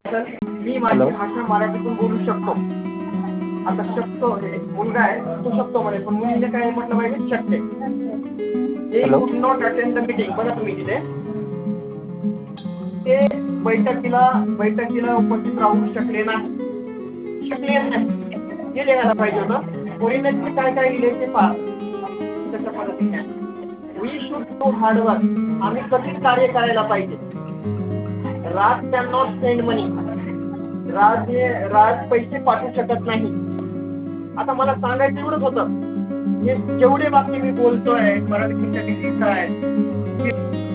तर मी हॅलो. माझी भाषा मराठीतून बोलू शकतो. आता शकतो हे मुलगा आहे तो शकतो म्हणे, पण मुलीने काय म्हटलं पाहिजे शकते. They hello. Could not attend the meeting. बघा तुम्ही तिथे ते बैठकीला उपस्थित राहू शकले नाही. शकले नाही हे लिहायला पाहिजे होतं. ओरिजिनल काय काय लिहिले ते पहा तशा पद्धतीने. We should do hard work. आम्ही कठीण कार्य करायला पाहिजे. Raj can not send money. Raj पैसे पाठवू शकत नाही. आता मला सांगायचं एवढंच होतं, हे जेवढे वाक्य मी बोलतोय मराठी आहे